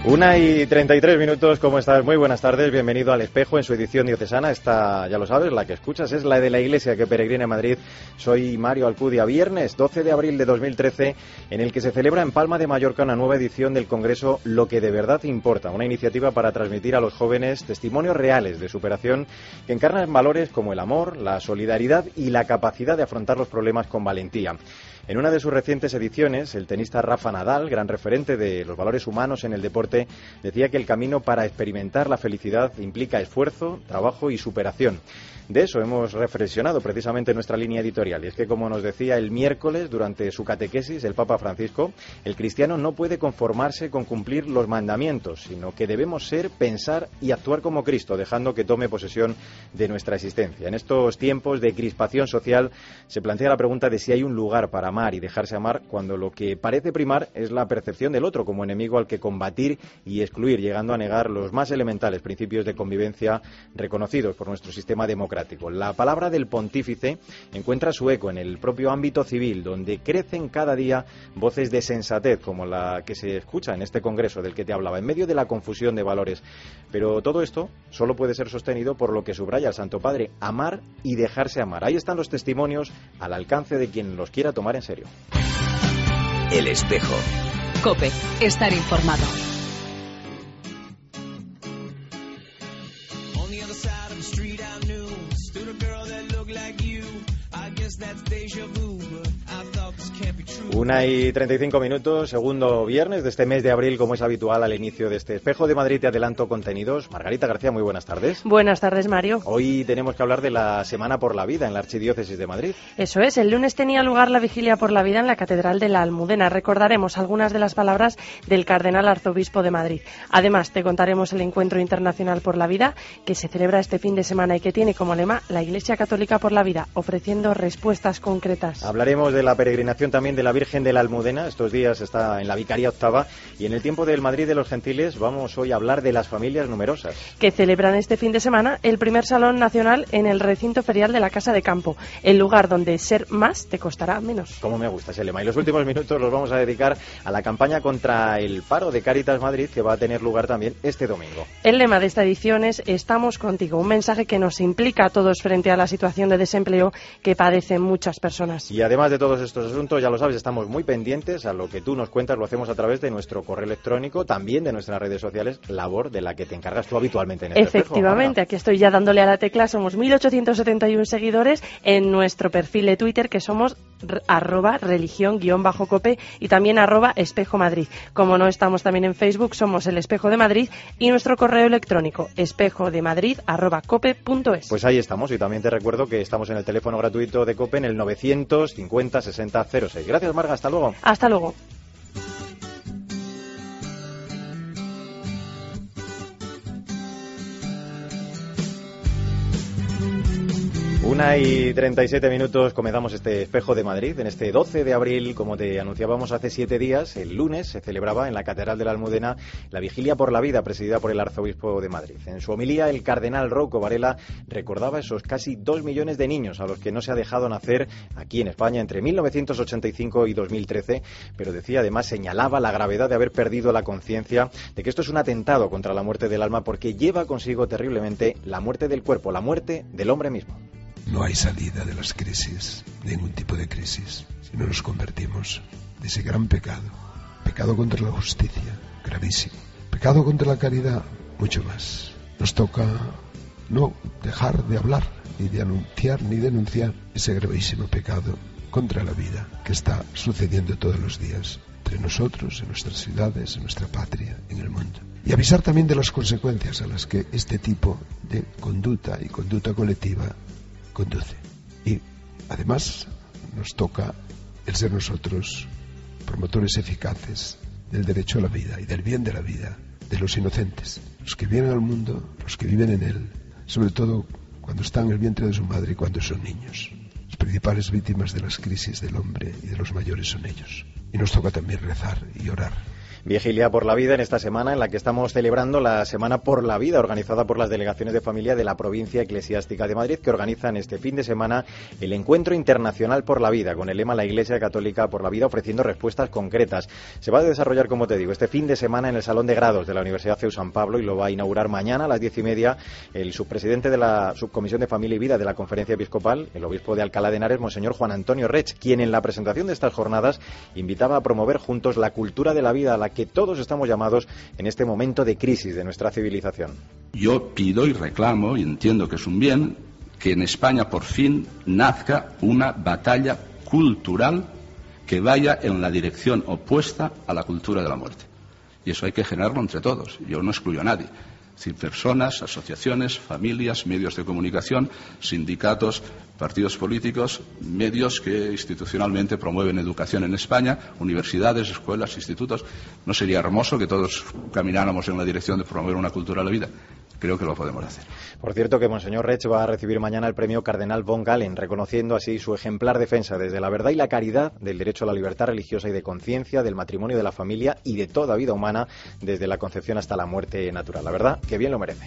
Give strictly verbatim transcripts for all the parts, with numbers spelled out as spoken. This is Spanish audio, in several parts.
Una y treinta y tres minutos, ¿cómo estás? Muy buenas tardes, bienvenido al Espejo en su edición diocesana. Esta, ya lo sabes, la que escuchas es la de la Iglesia que peregrina en Madrid. Soy Mario Alcudia. Viernes doce de abril de dos mil trece, en el que se celebra en Palma de Mallorca una nueva edición del Congreso Lo que de verdad importa, una iniciativa para transmitir a los jóvenes testimonios reales de superación que encarnan valores como el amor, la solidaridad y la capacidad de afrontar los problemas con valentía. En una de sus recientes ediciones, el tenista Rafa Nadal, gran referente de los valores humanos en el deporte, decía que el camino para experimentar la felicidad implica esfuerzo, trabajo y superación. De eso hemos reflexionado precisamente en nuestra línea editorial. Y es que, como nos decía el miércoles durante su catequesis el Papa Francisco, el cristiano no puede conformarse con cumplir los mandamientos, sino que debemos ser, pensar y actuar como Cristo, dejando que tome posesión de nuestra existencia. En estos tiempos de crispación social se plantea la pregunta de si hay un lugar para amar y dejarse amar, cuando lo que parece primar es la percepción del otro como enemigo al que combatir y excluir, llegando a negar los más elementales principios de convivencia reconocidos por nuestro sistema democrático. La palabra del pontífice encuentra su eco en el propio ámbito civil, donde crecen cada día voces de sensatez, como la que se escucha en este congreso del que te hablaba, en medio de la confusión de valores. Pero todo esto solo puede ser sostenido por lo que subraya el Santo Padre: amar y dejarse amar. Ahí están los testimonios al alcance de quien los quiera tomar en serio. El Espejo. COPE. Estar informado. Una y treinta y cinco minutos, segundo viernes de este mes de abril, como es habitual al inicio de este Espejo de Madrid. Te adelanto contenidos. Margarita García, muy buenas tardes. Buenas tardes, Mario. Hoy tenemos que hablar de la Semana por la Vida en la Archidiócesis de Madrid. Eso es, el lunes tenía lugar la Vigilia por la Vida en la Catedral de la Almudena. Recordaremos algunas de las palabras del Cardenal Arzobispo de Madrid. Además, te contaremos el Encuentro Internacional por la Vida, que se celebra este fin de semana y que tiene como lema la Iglesia Católica por la Vida, ofreciendo respuestas concretas. Hablaremos de la peregrinación también de la Virgen de la Almudena. Estos días está en la Vicaría Octava, y en el tiempo del Madrid de los Gentiles vamos hoy a hablar de las familias numerosas, que celebran este fin de semana el primer Salón Nacional en el recinto ferial de la Casa de Campo, el lugar donde ser más te costará menos. Como me gusta ese lema. Y los últimos minutos los vamos a dedicar a la campaña contra el paro de Cáritas Madrid, que va a tener lugar también este domingo. El lema de esta edición es Estamos contigo, un mensaje que nos implica a todos frente a la situación de desempleo que padecen muchas personas. Y además de todos estos asuntos, ya lo sabes, estamos muy pendientes a lo que tú nos cuentas. Lo hacemos a través de nuestro correo electrónico, también de nuestras redes sociales, labor de la que te encargas tú habitualmente en este Efectivamente, espejo. Aquí estoy ya dándole a la tecla. Somos mil ochocientos setenta y uno seguidores en nuestro perfil de Twitter, que somos arroba religión guión bajo cope y también arroba espejo Madrid. Como no estamos también en Facebook, somos el Espejo de Madrid, y nuestro correo electrónico espejo de madrid arroba cope punto es. Pues ahí estamos, y también te recuerdo que estamos en el teléfono gratuito de COPE en el novecientos cincuenta sesenta cero seis. Gracias, Marga, hasta luego. Hasta luego. Una y treinta y siete minutos, comenzamos este Espejo de Madrid en este doce de abril. Como te anunciábamos hace siete días, el lunes se celebraba en la Catedral de la Almudena la Vigilia por la Vida, presidida por el Arzobispo de Madrid. En su homilía, el cardenal Rouco Varela recordaba esos casi dos millones de niños a los que no se ha dejado nacer aquí en España entre mil novecientos ochenta y cinco y dos mil trece, pero decía, además, señalaba la gravedad de haber perdido la conciencia de que esto es un atentado contra la muerte del alma, porque lleva consigo terriblemente la muerte del cuerpo, la muerte del hombre mismo. No hay salida de las crisis, de ningún tipo de crisis, si no nos convertimos de ese gran pecado. Pecado contra la justicia, gravísimo. Pecado contra la caridad, mucho más. Nos toca no dejar de hablar, ni de anunciar, ni denunciar ese gravísimo pecado contra la vida que está sucediendo todos los días entre nosotros, en nuestras ciudades, en nuestra patria, en el mundo. Y avisar también de las consecuencias a las que este tipo de conducta y conducta colectiva conduce. Y además nos toca el ser nosotros promotores eficaces del derecho a la vida y del bien de la vida de los inocentes, los que vienen al mundo, los que viven en él, sobre todo cuando están en el vientre de su madre y cuando son niños. Las principales víctimas de las crisis del hombre y de los mayores son ellos. Y nos toca también rezar y orar. Vigilia por la Vida en esta semana en la que estamos celebrando la Semana por la Vida, organizada por las delegaciones de familia de la Provincia Eclesiástica de Madrid, que organizan este fin de semana el Encuentro Internacional por la Vida, con el lema La Iglesia Católica por la Vida, ofreciendo respuestas concretas. Se va a desarrollar, como te digo, este fin de semana en el Salón de Grados de la Universidad C E U San Pablo, y lo va a inaugurar mañana a las diez y media el subpresidente de la Subcomisión de Familia y Vida de la Conferencia Episcopal, el obispo de Alcalá de Henares, Monseñor Juan Antonio Rech, quien en la presentación de estas jornadas invitaba a promover juntos la cultura de la vida a la que todos estamos llamados en este momento de crisis de nuestra civilización. Yo pido y reclamo, y entiendo que es un bien, que en España por fin nazca una batalla cultural que vaya en la dirección opuesta a la cultura de la muerte. Y eso hay que generarlo entre todos. Yo no excluyo a nadie. Es decir, personas, asociaciones, familias, medios de comunicación, sindicatos, partidos políticos, medios que institucionalmente promueven educación en España, universidades, escuelas, institutos. ¿No sería hermoso que todos camináramos en la dirección de promover una cultura de la vida? Creo que lo podemos hacer. Por cierto, que Monseñor Rech va a recibir mañana el premio Cardenal von Galen, reconociendo así su ejemplar defensa desde la verdad y la caridad del derecho a la libertad religiosa y de conciencia, del matrimonio, de la familia y de toda vida humana, desde la concepción hasta la muerte natural. La verdad, que bien lo merece.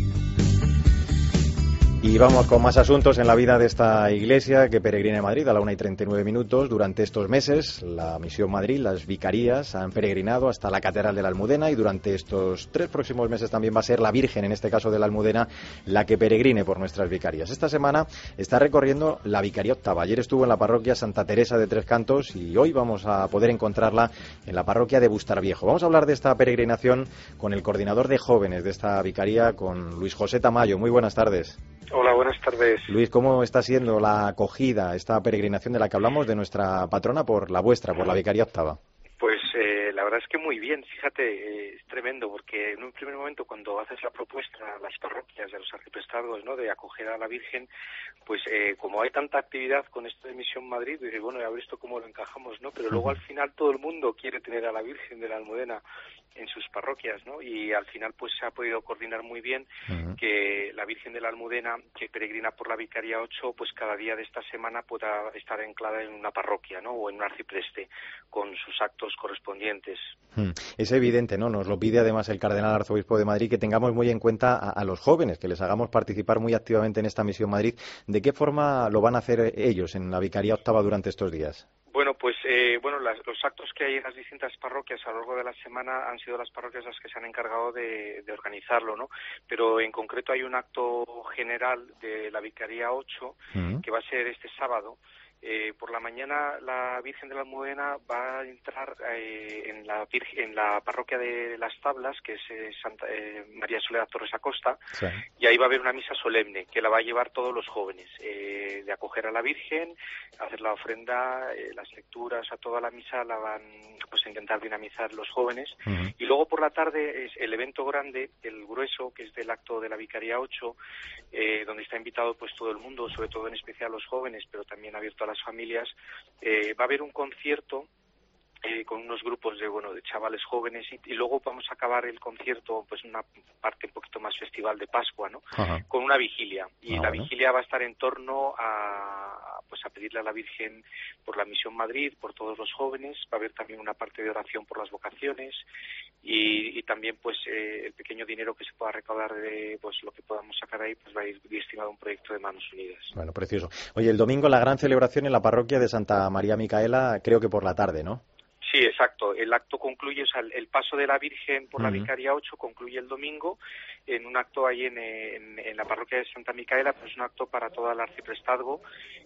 Y vamos con más asuntos en la vida de esta iglesia que peregrina en Madrid a la una y treinta y nueve minutos. Durante estos meses, la Misión Madrid, las vicarías, han peregrinado hasta la Catedral de la Almudena, y durante estos tres próximos meses también va a ser la Virgen, en este caso de la Almudena, la que peregrine por nuestras vicarías. Esta semana está recorriendo la Vicaría Octava. Ayer estuvo en la parroquia Santa Teresa de Tres Cantos y hoy vamos a poder encontrarla en la parroquia de Bustarviejo. Vamos a hablar de esta peregrinación con el coordinador de jóvenes de esta vicaría, con Luis José Tamayo. Muy buenas tardes. Hola, buenas tardes. Luis, ¿cómo está siendo la acogida, esta peregrinación de la que hablamos, de nuestra patrona por la vuestra, por la Vicaría Octava? Pues eh, la verdad es que muy bien, fíjate, eh, es tremendo, porque en un primer momento cuando haces la propuesta a las parroquias de los arciprestazgos, ¿no?, de acoger a la Virgen, pues eh, como hay tanta actividad con esto de Misión Madrid, dices, bueno, a ver esto cómo lo encajamos, ¿no? Pero luego al final todo el mundo quiere tener a la Virgen de la Almudena en sus parroquias, ¿no? Y al final pues se ha podido coordinar muy bien uh-huh. que la Virgen de la Almudena, que peregrina por la Vicaría ocho, pues cada día de esta semana pueda estar anclada en una parroquia, ¿no?, o en un arcipreste, con sus actos correspondientes. Hmm. Es evidente, ¿no? Nos lo pide además el Cardenal Arzobispo de Madrid, que tengamos muy en cuenta a, a los jóvenes, que les hagamos participar muy activamente en esta Misión Madrid. ¿De qué forma lo van a hacer ellos en la Vicaría Octava durante estos días? Bueno, pues eh, bueno, las, los actos que hay en las distintas parroquias a lo largo de la semana han sido las parroquias las que se han encargado de, de organizarlo, ¿no? Pero en concreto hay un acto general de la Vicaría ocho uh-huh. que va a ser este sábado. Eh, por la mañana la Virgen de la Almudena va a entrar eh, en, la Virgen, en la parroquia de Las Tablas, que es eh, Santa, eh, María Soledad Torres Acosta, sí. y ahí va a haber una misa solemne que la va a llevar todos los jóvenes, eh, de acoger a la Virgen, hacer la ofrenda, eh, las lecturas, a toda la misa la van pues a intentar dinamizar los jóvenes. Uh-huh. Y luego por la tarde es el evento grande, el grueso, que es del acto de la Vicaría ocho, eh, donde está invitado pues todo el mundo, sobre todo en especial los jóvenes, pero también abierto a las familias. Eh, va a haber un concierto eh, con unos grupos de bueno de chavales jóvenes y, y luego vamos a acabar el concierto, pues una parte un poquito más festival de Pascua, ¿no? Ajá. Con una vigilia, y ah, la bueno. vigilia va a estar en torno a pues a pedirle a la Virgen por la Misión Madrid, por todos los jóvenes. Va a haber también una parte de oración por las vocaciones y, y también pues eh, el pequeño dinero que se pueda recaudar de pues lo que podamos sacar ahí pues va a ir destinado a un proyecto de Manos Unidas. Bueno, precioso. Oye, el domingo la gran celebración en la parroquia de Santa María Micaela, creo que por la tarde, ¿no? Sí, exacto. El acto concluye, o sea, el, el paso de la Virgen por uh-huh. la Vicaría ocho concluye el domingo en un acto ahí en, en, en la parroquia de Santa Micaela, pues es un acto para todo el arciprestazgo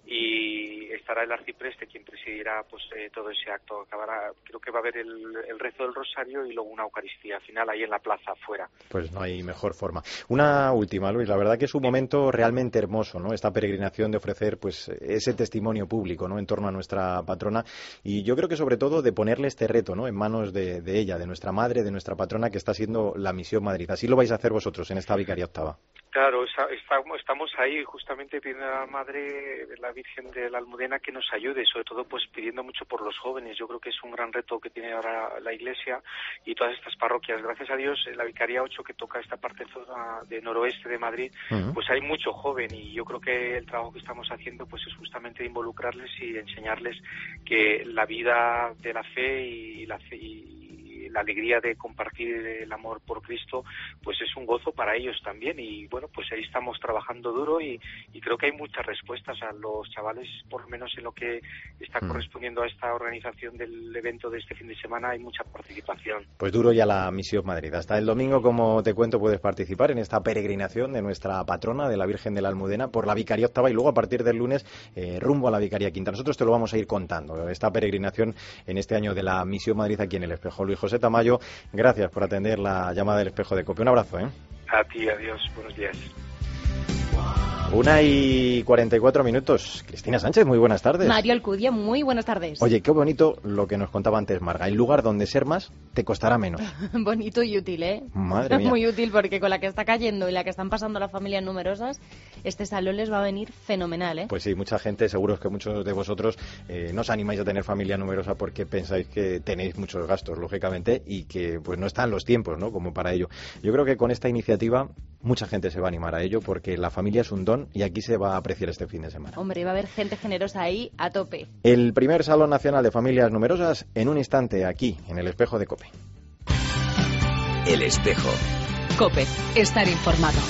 y estará el arcipreste quien presidirá pues eh, todo ese acto. Acabará, creo que va a haber el, el rezo del rosario y luego una Eucaristía final ahí en la plaza afuera. Pues no hay mejor forma. Una última, Luis, la verdad que es un momento realmente hermoso, ¿no? Esta peregrinación de ofrecer pues ese testimonio público, ¿no?, en torno a nuestra patrona, y yo creo que sobre todo de ponerle este reto, ¿no?, en manos de, de ella, de nuestra madre, de nuestra patrona, que está siendo la Misión Madrid. Así lo vais a hacer vosotros en esta Vicaría Octava. Claro, estamos ahí justamente pidiendo a la Madre, la Virgen de la Almudena, que nos ayude, sobre todo pues pidiendo mucho por los jóvenes. Yo creo que es un gran reto que tiene ahora la Iglesia y todas estas parroquias. Gracias a Dios, en la Vicaría ocho, que toca esta parte de noroeste de Madrid, uh-huh. pues hay mucho joven, y yo creo que el trabajo que estamos haciendo pues es justamente de involucrarles y enseñarles que la vida de la fe y la fe y eh, la alegría de compartir el amor por Cristo, pues es un gozo para ellos también. Y bueno, pues ahí estamos trabajando duro y, y creo que hay muchas respuestas a los chavales, por lo menos en lo que está mm. correspondiendo a esta organización del evento de este fin de semana, hay mucha participación. Pues duro ya la Misión Madrid. Hasta el domingo, como te cuento, puedes participar en esta peregrinación de nuestra patrona, de la Virgen de la Almudena, por la Vicaría Octava, y luego a partir del lunes eh, rumbo a la Vicaría Quinta. Nosotros te lo vamos a ir contando, esta peregrinación en este año de la Misión Madrid aquí en El Espejo. Luis José Tamayo, gracias por atender la llamada del Espejo de COPE. Un abrazo, ¿eh? A ti, adiós, buenos días. Una y cuarenta y cuatro minutos. Cristina Sánchez, muy buenas tardes. Mario Alcudia, muy buenas tardes. Oye, qué bonito lo que nos contaba antes Marga. El lugar donde ser más te costará menos. Bonito y útil, ¿eh? Madre mía. Muy útil, porque con la que está cayendo y la que están pasando las familias numerosas, este salón les va a venir fenomenal, ¿eh? Pues sí, mucha gente, seguro que muchos de vosotros eh, no os animáis a tener familia numerosa porque pensáis que tenéis muchos gastos, lógicamente, y que pues no están los tiempos, ¿no?, como para ello. Yo creo que con esta iniciativa mucha gente se va a animar a ello, porque la familia es un don y aquí se va a apreciar este fin de semana. Hombre, va a haber gente generosa ahí a tope. El primer Salón Nacional de Familias Numerosas en un instante aquí, en El Espejo de COPE. El Espejo. COPE, estar informado.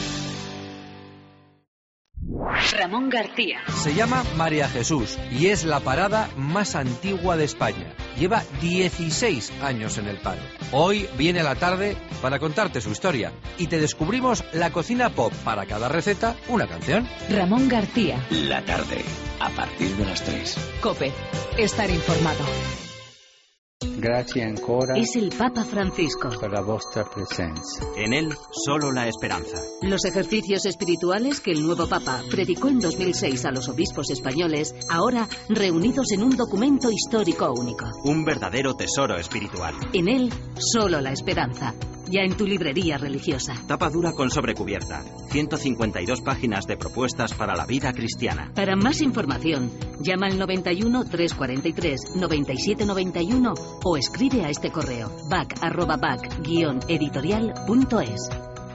Ramón García. Se llama María Jesús y es la parada más antigua de España. Lleva dieciséis años en el paro. Hoy viene a la tarde para contarte su historia y te descubrimos la cocina pop. Para cada receta, una canción. Ramón García. La tarde, a partir de las tres. COPE, estar informado. Grazie ancora. Es el Papa Francisco. Per la vostra presencia. En él, solo la esperanza. Los ejercicios espirituales que el nuevo Papa predicó en dos mil seis a los obispos españoles, ahora reunidos en un documento histórico único. Un verdadero tesoro espiritual. En él, solo la esperanza. Ya en tu librería religiosa. Tapa dura con sobrecubierta. ciento cincuenta y dos páginas de propuestas para la vida cristiana. Para más información, llama al noventa y uno, trescientos cuarenta y tres, noventa y siete noventa y uno o escribe a este correo bac arroba bac guion editorial punto es.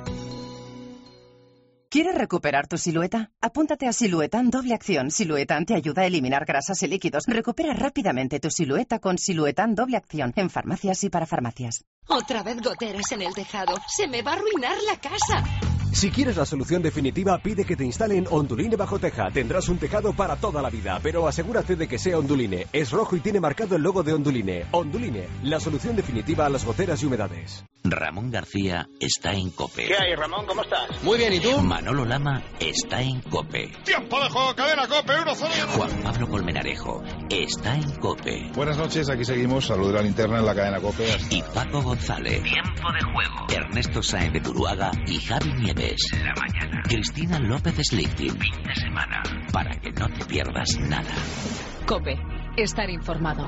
¿Quieres recuperar tu silueta? Apúntate a Siluetan Doble Acción. Siluetan te ayuda a eliminar grasas y líquidos. Recupera rápidamente tu silueta con Siluetan Doble Acción en farmacias y para farmacias. Otra vez goteras en el tejado. ¡Se me va a arruinar la casa! Si quieres la solución definitiva, pide que te instalen Onduline bajo teja. Tendrás un tejado para toda la vida, pero asegúrate de que sea Onduline. Es rojo y tiene marcado el logo de Onduline. Onduline, la solución definitiva a las goteras y humedades. Ramón García está en COPE. ¿Qué hay, Ramón? ¿Cómo estás? Muy bien, ¿y tú? Manolo Lama está en COPE. ¡Tiempo de juego! ¡Cadena COPE! ¡uno cero! Juan Pablo Colmenarejo está en COPE. Buenas noches, aquí seguimos. Salud de la linterna en la cadena COPE. Y Paco González. Tiempo de juego. Ernesto Sáenz de Turuaga y Javi Nieves. La mañana. Cristina López Slichting. Fin de semana. Para que no te pierdas nada. COPE, estar informado.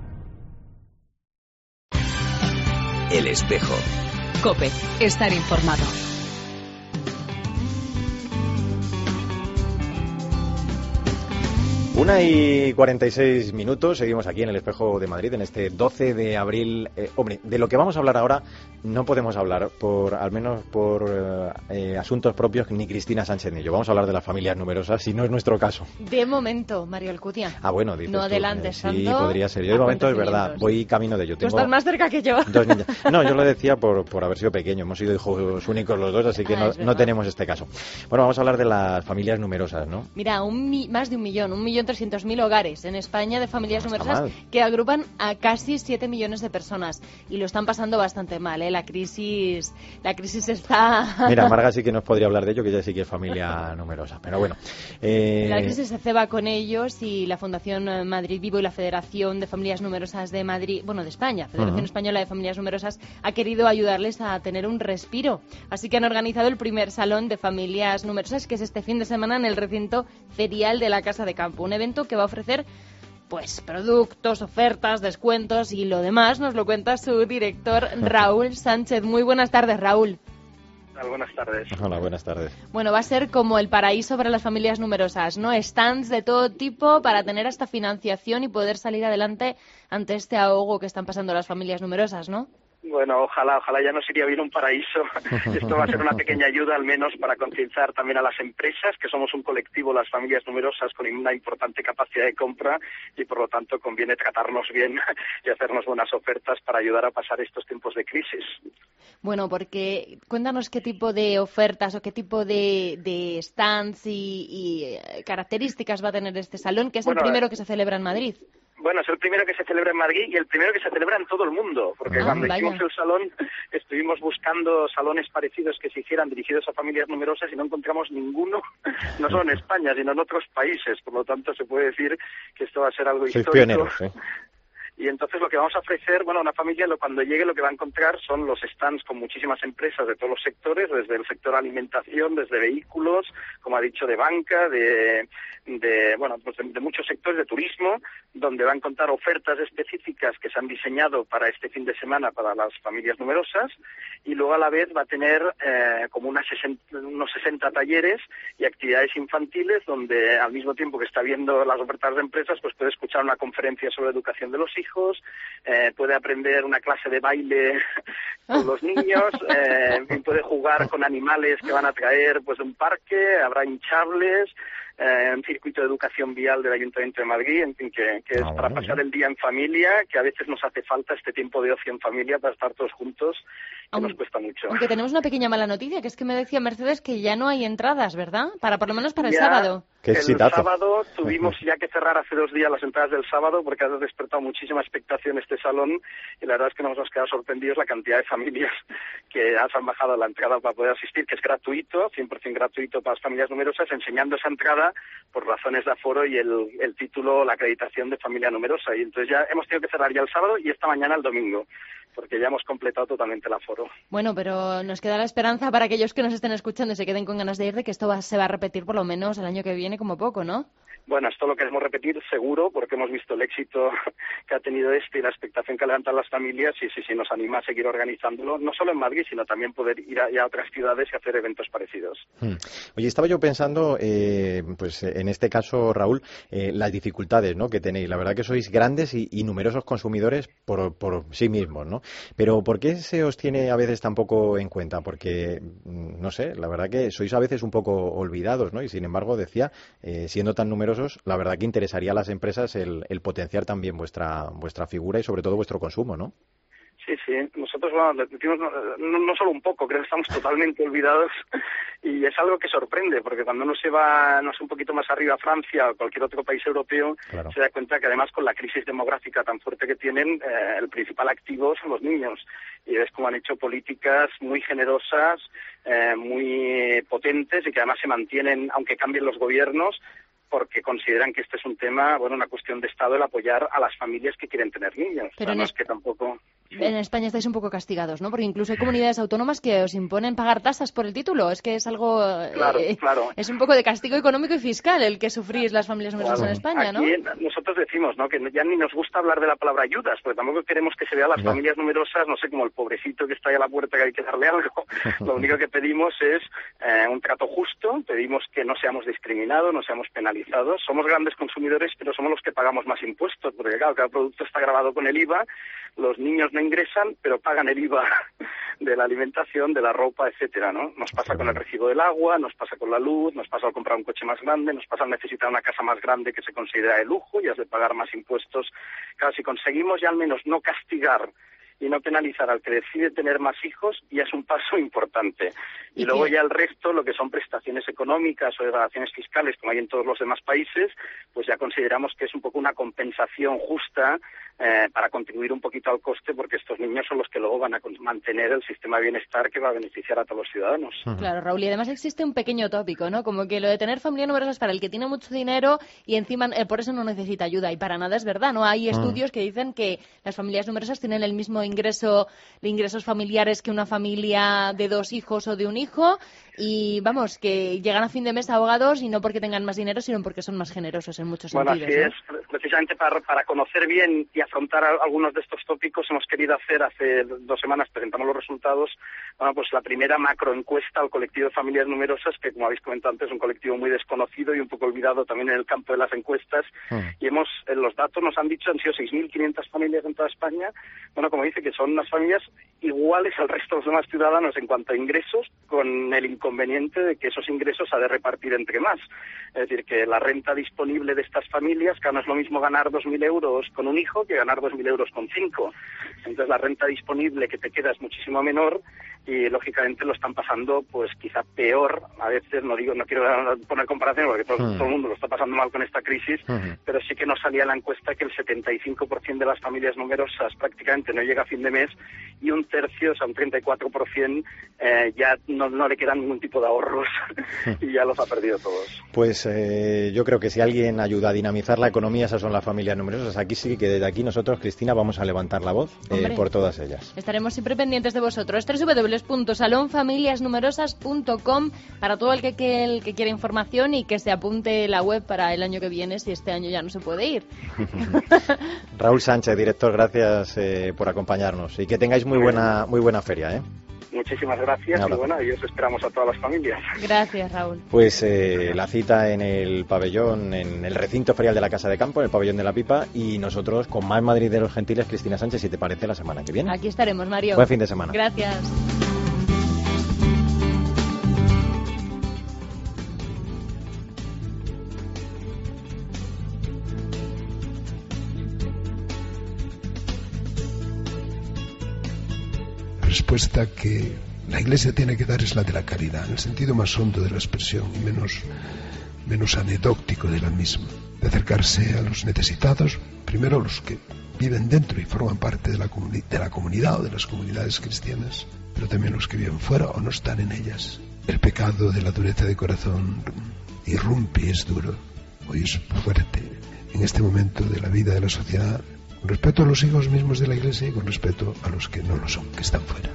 El Espejo. COPE, estar informado. Una y cuarenta y seis minutos, seguimos aquí en el Espejo de Madrid, en este doce de abril. Eh, hombre, de lo que vamos a hablar ahora no podemos hablar, por al menos por eh, asuntos propios, ni Cristina Sánchez ni yo. Vamos a hablar de las familias numerosas, si no es nuestro caso. De momento, Mario Alcudia. Ah, bueno, dices No tú, adelantes eh, tanto. Sí, podría ser. Yo de momento es verdad, voy camino de ello. Tú estás más cerca que yo. Dos niñas. No, yo lo decía por, por haber sido pequeño. Hemos sido hijos únicos los dos, así que ah, no, no tenemos este caso. Bueno, vamos a hablar de las familias numerosas, ¿no? Mira, un mi, más de un millón, un millón trescientos mil hogares en España de familias no numerosas mal. que agrupan a casi siete millones de personas y lo están pasando bastante mal, ¿eh? La crisis, la crisis está... Mira, Marga sí que nos podría hablar de ello, que ella sí que es familia numerosa, pero bueno. Eh... La crisis se ceba con ellos y la Fundación Madrid Vivo y la Federación de Familias Numerosas de Madrid, bueno, de España, Federación uh-huh. Española de Familias Numerosas, ha querido ayudarles a tener un respiro. Así que han organizado el primer Salón de Familias Numerosas, que es este fin de semana en el recinto ferial de la Casa de Campo, un evento que va a ofrecer pues productos, ofertas, descuentos y lo demás nos lo cuenta su director Raúl Sánchez. Muy buenas tardes, Raúl. Buenas tardes. Hola, buenas tardes. Bueno, va a ser como el paraíso para las familias numerosas, ¿no? Stands de todo tipo para tener hasta financiación y poder salir adelante ante este ahogo que están pasando las familias numerosas, ¿no? Bueno, ojalá, ojalá ya nos iría bien un paraíso. Esto va a ser una pequeña ayuda, al menos, para concienciar también a las empresas, que somos un colectivo, las familias numerosas, con una importante capacidad de compra y, por lo tanto, conviene tratarnos bien y hacernos buenas ofertas para ayudar a pasar estos tiempos de crisis. Bueno, porque cuéntanos qué tipo de ofertas o qué tipo de, de stands y, y características va a tener este salón, que es bueno, el primero que se celebra en Madrid. Bueno, es el primero que se celebra en Madrid y el primero que se celebra en todo el mundo, porque ah, cuando vaya. hicimos el salón estuvimos buscando salones parecidos que se hicieran dirigidos a familias numerosas y no encontramos ninguno, no solo en España, sino en otros países. Por lo tanto, se puede decir que esto va a ser algo Sois histórico. Pioneros, ¿eh? Y entonces lo que vamos a ofrecer, bueno, una familia lo, cuando llegue lo que va a encontrar son los stands con muchísimas empresas de todos los sectores, desde el sector alimentación, desde vehículos, como ha dicho, de banca, de, de bueno, pues de, de muchos sectores, de turismo, donde va a encontrar ofertas específicas que se han diseñado para este fin de semana para las familias numerosas, y luego a la vez va a tener eh, como unas sesenta, unos sesenta talleres y actividades infantiles, donde al mismo tiempo que está viendo las ofertas de empresas, pues puede escuchar una conferencia sobre educación de los hijos, hijos, eh, puede aprender una clase de baile con los niños, eh, puede jugar con animales que van a traer pues de un parque, habrá hinchables, eh, un circuito de educación vial del Ayuntamiento de Madrid, en fin, que, que es para pasar el día en familia, que a veces nos hace falta este tiempo de ocio en familia para estar todos juntos, que aunque, nos cuesta mucho. Aunque tenemos una pequeña mala noticia, que es que me decía Mercedes que ya no hay entradas, ¿verdad? Para por lo menos para el ya, sábado. Qué el excitazo. sábado tuvimos ya que cerrar hace dos días las entradas del sábado porque ha despertado muchísima expectación este salón y la verdad es que nos hemos quedado sorprendidos la cantidad de familias que han bajado la entrada para poder asistir, que es gratuito, cien por ciento gratuito para las familias numerosas, enseñando esa entrada por razones de aforo y el, el título, la acreditación de familia numerosa. Y entonces ya hemos tenido que cerrar ya el sábado y esta mañana el domingo, porque ya hemos completado totalmente el aforo. Bueno, pero nos queda la esperanza para aquellos que nos estén escuchando y se queden con ganas de ir, de que esto va, se va a repetir por lo menos el año que viene como poco, ¿no? Bueno, esto lo queremos repetir seguro, porque hemos visto el éxito que ha tenido este y la expectación que levantan las familias, y sí, sí, nos anima a seguir organizándolo, no solo en Madrid, sino también poder ir a, a otras ciudades y hacer eventos parecidos. Hmm. Oye, estaba yo pensando, eh, pues en este caso, Raúl, eh, las dificultades, ¿no?, que tenéis. La verdad que sois grandes y, y numerosos consumidores por, por sí mismos, ¿no? Pero ¿por qué se os tiene a veces tan poco en cuenta? Porque, no sé, la verdad que sois a veces un poco olvidados, ¿no? Y sin embargo, decía, eh, siendo tan numerosos, la verdad que interesaría a las empresas el, el potenciar también vuestra vuestra figura y sobre todo vuestro consumo, ¿no? Sí, sí. Nosotros, bueno, decimos, no, no solo un poco, creo que estamos totalmente olvidados y es algo que sorprende, porque cuando uno se va, no sé, un poquito más arriba a Francia o cualquier otro país europeo, claro, se da cuenta que además con la crisis demográfica tan fuerte que tienen, eh, el principal activo son los niños. Y ves cómo han hecho políticas muy generosas, eh, muy potentes y que además se mantienen, aunque cambien los gobiernos, porque consideran que este es un tema, bueno, una cuestión de Estado, el apoyar a las familias que quieren tener niños. Pero o sea, no es... es que tampoco... En España estáis un poco castigados, ¿no? Porque incluso hay comunidades autónomas que os imponen pagar tasas por el título. Es que es algo... Claro, eh, claro. Es un poco de castigo económico y fiscal el que sufrís las familias numerosas claro. en España, ¿no? Aquí nosotros decimos, ¿no?, que ya ni nos gusta hablar de la palabra ayudas, porque tampoco queremos que se vea a las ya. familias numerosas, no sé, como el pobrecito que está ahí a la puerta que hay que darle algo. Lo único que pedimos es eh, un trato justo, pedimos que no seamos discriminados, no seamos penalizados. Somos grandes consumidores, pero somos los que pagamos más impuestos, porque claro, cada producto está grabado con el I V A, los niños no ingresan, pero pagan el I V A de la alimentación, de la ropa, etcétera, ¿no? Nos pasa con el recibo del agua, nos pasa con la luz, nos pasa al comprar un coche más grande, nos pasa al necesitar una casa más grande que se considera de lujo y has de pagar más impuestos. Claro, si conseguimos ya al menos no castigar y no penalizar al que decide tener más hijos, ya es un paso importante. Y, y luego ya el resto, lo que son prestaciones económicas o degradaciones fiscales, como hay en todos los demás países, pues ya consideramos que es un poco una compensación justa eh, para contribuir un poquito al coste, porque estos niños son los que luego van a mantener el sistema de bienestar que va a beneficiar a todos los ciudadanos. Claro, Raúl, y además existe un pequeño tópico, ¿no? Como que lo de tener familia numerosa es para el que tiene mucho dinero y encima eh, por eso no necesita ayuda, y para nada es verdad, ¿no? Hay estudios que dicen que las familias numerosas tienen el mismo ingreso, ingresos familiares que una familia de dos hijos o de un hijo, y vamos, que llegan a fin de mes ahogados y no porque tengan más dinero, sino porque son más generosos en muchos bueno, sentidos. Bueno, así ¿no? es. Precisamente para, para conocer bien y afrontar algunos de estos tópicos hemos querido hacer, hace dos semanas presentamos los resultados, bueno, pues la primera macroencuesta al colectivo de familias numerosas, que como habéis comentado antes es un colectivo muy desconocido y un poco olvidado también en el campo de las encuestas. Mm. Y hemos, en los datos nos han dicho, han sido seis mil quinientas familias en toda España, bueno, como dice, que son unas familias iguales al resto de los demás ciudadanos en cuanto a ingresos, con el inconveniente de que esos ingresos ha de repartir entre más. Es decir, que la renta disponible de estas familias, que no es lo mismo ganar dos mil euros con un hijo que ganar dos mil euros con cinco. Entonces la renta disponible que te queda es muchísimo menor y lógicamente lo están pasando pues quizá peor. A veces no digo, no quiero poner comparaciones porque todo, uh-huh. todo el mundo lo está pasando mal con esta crisis, uh-huh. pero sí que nos salía la encuesta que el setenta y cinco por ciento de las familias numerosas prácticamente no llega a fin de mes y un tercio, o sea, un treinta y cuatro por ciento eh, ya no, no le quedan ningún tipo de ahorros y ya los ha perdido todos. Pues eh, yo creo que si alguien ayuda a dinamizar la economía, esas son las familias numerosas. Aquí sí que desde aquí nosotros, Cristina, vamos a levantar la voz eh, por todas ellas. Estaremos siempre pendientes de vosotros. doble u doble u doble u punto salón familias numerosas punto com para todo el que, que, el que quiera información y que se apunte la web para el año que viene, si este año ya no se puede ir. Raúl Sánchez, director, gracias eh, por acompañarnos y que tengáis muy buena, muy buena feria, ¿eh? Muchísimas gracias y bueno, y os esperamos a todas las familias. Gracias, Raúl. Pues eh, la cita en el pabellón, en el recinto ferial de la Casa de Campo, en el pabellón de la Pipa, y nosotros con más madrideros gentiles, Cristina Sánchez, si te parece, la semana que viene. Aquí estaremos, Mario. Buen fin de semana. Gracias. La respuesta que la Iglesia tiene que dar es la de la caridad, en el sentido más hondo de la expresión y menos, menos anecdótico de la misma. De acercarse a los necesitados, primero los que viven dentro y forman parte de la, comuni- de la comunidad o de las comunidades cristianas, pero también los que viven fuera o no están en ellas. El pecado de la dureza de corazón irrumpe y es duro. Hoy es fuerte en este momento de la vida de la sociedad, con respeto a los hijos mismos de la Iglesia y con respeto a los que no lo son, que están fuera.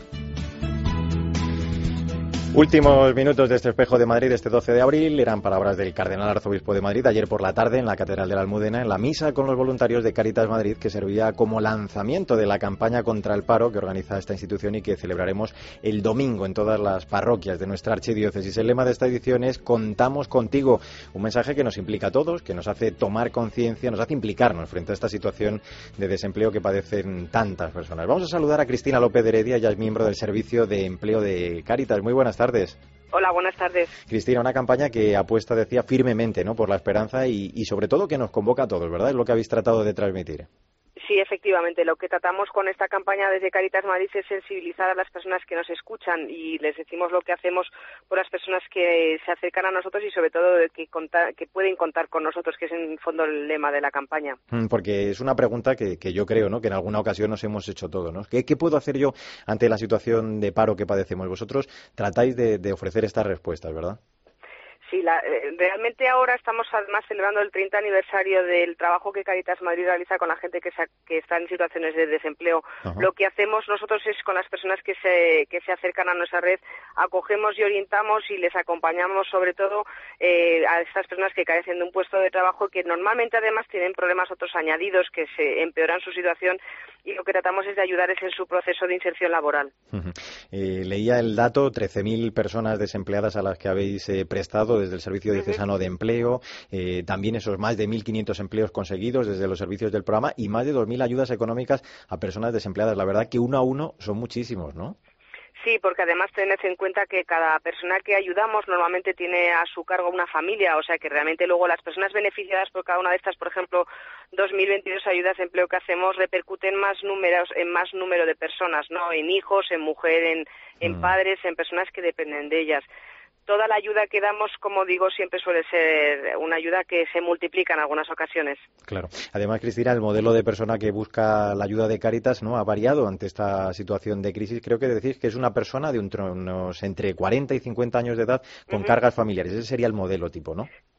Últimos minutos de este Espejo de Madrid, este doce de abril, eran palabras del Cardenal Arzobispo de Madrid ayer por la tarde en la Catedral de la Almudena, en la misa con los voluntarios de Cáritas Madrid, que servía como lanzamiento de la campaña contra el paro que organiza esta institución y que celebraremos el domingo en todas las parroquias de nuestra archidiócesis. El lema de esta edición es "Contamos contigo", un mensaje que nos implica a todos, que nos hace tomar conciencia, nos hace implicarnos frente a esta situación de desempleo que padecen tantas personas. Vamos a saludar a Cristina López de Heredia, ella es miembro del Servicio de Empleo de Cáritas. Muy buenas tardes. Hola, buenas tardes. Cristina, una campaña que apuesta, decía, firmemente, ¿no?, por la esperanza y, y sobre todo que nos convoca a todos, ¿verdad? Es lo que habéis tratado de transmitir. Sí, efectivamente. Lo que tratamos con esta campaña desde Cáritas Madrid es sensibilizar a las personas que nos escuchan y les decimos lo que hacemos por las personas que se acercan a nosotros y sobre todo que, contar, que pueden contar con nosotros, que es en el fondo el lema de la campaña. Porque es una pregunta que, que yo creo, ¿no?, que en alguna ocasión nos hemos hecho todos, ¿no? ¿Qué, qué puedo hacer yo ante la situación de paro que padecemos? Vosotros tratáis de, de ofrecer estas respuestas, ¿verdad? Sí, la, eh, realmente ahora estamos además celebrando el treinta aniversario del trabajo que Cáritas Madrid realiza con la gente que, se, que está en situaciones de desempleo. Ajá. Lo que hacemos nosotros es con las personas que se, que se acercan a nuestra red, acogemos y orientamos y les acompañamos sobre todo eh, a estas personas que carecen de un puesto de trabajo que normalmente además tienen problemas otros añadidos que se empeoran su situación y lo que tratamos es de ayudarles en su proceso de inserción laboral. Uh-huh. Eh, leía el dato, trece mil personas desempleadas a las que habéis eh, prestado desde el Servicio Diocesano uh-huh. de Empleo, eh, también esos más de mil quinientos empleos conseguidos desde los servicios del programa y más de dos mil ayudas económicas a personas desempleadas. La verdad que uno a uno son muchísimos, ¿no? Sí, porque además tened en cuenta que cada persona que ayudamos normalmente tiene a su cargo una familia, o sea que realmente luego las personas beneficiadas por cada una de estas, por ejemplo, dos mil veintidós ayudas de empleo que hacemos repercuten más números, en más número de personas, ¿no? En hijos, en mujer, en, en mm. padres, en personas que dependen de ellas. Toda la ayuda que damos, como digo, siempre suele ser una ayuda que se multiplica en algunas ocasiones. Claro. Además, Cristina, el modelo de persona que busca la ayuda de Cáritas, ¿no?, ha variado ante esta situación de crisis. Creo que decís que es una persona de unos entre cuarenta y cincuenta años de edad con uh-huh. cargas familiares. Ese sería el modelo tipo, ¿no?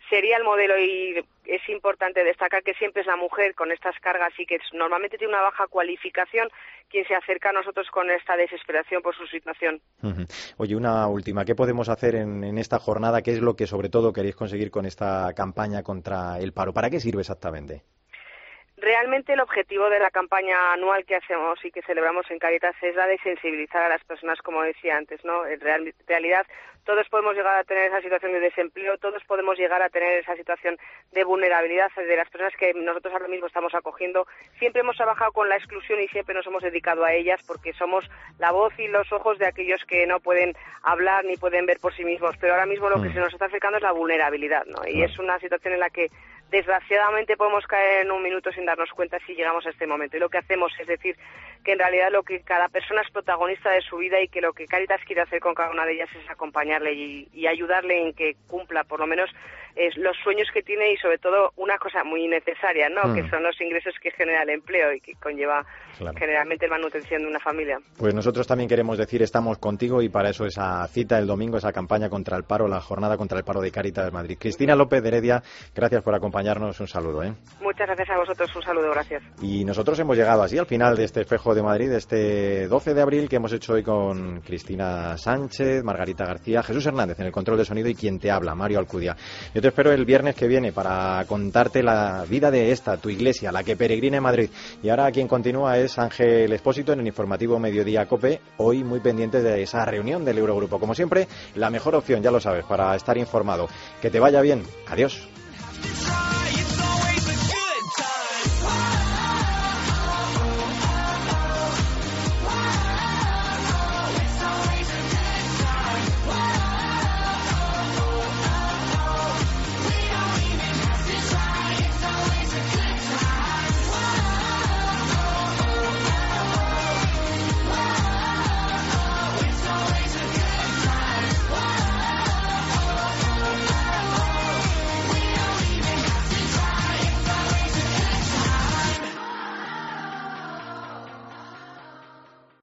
sería el modelo, y es importante destacar que siempre es la mujer con estas cargas y que normalmente tiene una baja cualificación quien se acerca a nosotros con esta desesperación por su situación. Uh-huh. Oye, una última, ¿qué podemos hacer en, en esta jornada? ¿Qué es lo que sobre todo queréis conseguir con esta campaña contra el paro? ¿Para qué sirve exactamente? Realmente el objetivo de la campaña anual que hacemos y que celebramos en Cáritas es la de sensibilizar a las personas, como decía antes, ¿no? En real, realidad, todos podemos llegar a tener esa situación de desempleo, todos podemos llegar a tener esa situación de vulnerabilidad de las personas que nosotros ahora mismo estamos acogiendo. Siempre hemos trabajado con la exclusión y siempre nos hemos dedicado a ellas porque somos la voz y los ojos de aquellos que no pueden hablar ni pueden ver por sí mismos, pero ahora mismo lo que se nos está acercando es la vulnerabilidad, ¿no? Y es una situación en la que desgraciadamente podemos caer en un minuto sin darnos cuenta si llegamos a este momento. Y lo que hacemos es decir que en realidad lo que cada persona es protagonista de su vida y que lo que Cáritas quiere hacer con cada una de ellas es acompañarle y, y ayudarle en que cumpla por lo menos eh, los sueños que tiene y sobre todo una cosa muy necesaria, ¿no? Mm. Que son los ingresos que genera el empleo y que conlleva claro. generalmente la manutención de una familia. Pues nosotros también queremos decir estamos contigo y para eso esa cita el domingo, esa campaña contra el paro, la jornada contra el paro de Cáritas Madrid. Cristina López de Heredia, gracias por acompañarnos, un saludo. ¿eh? Muchas gracias a vosotros, un saludo, gracias. Y nosotros hemos llegado así al final de este Espejo de Madrid, este doce de abril que hemos hecho hoy con Cristina Sánchez, Margarita García, Jesús Hernández en el control de sonido y quien te habla, Mario Alcudia. Yo te espero el viernes que viene para contarte la vida de esta, tu iglesia, la que peregrina en Madrid. Y ahora quien continúa es Ángel Expósito en el informativo Mediodía COPE, hoy muy pendiente de esa reunión del Eurogrupo. Como siempre, la mejor opción, ya lo sabes, para estar informado. Que te vaya bien. Adiós.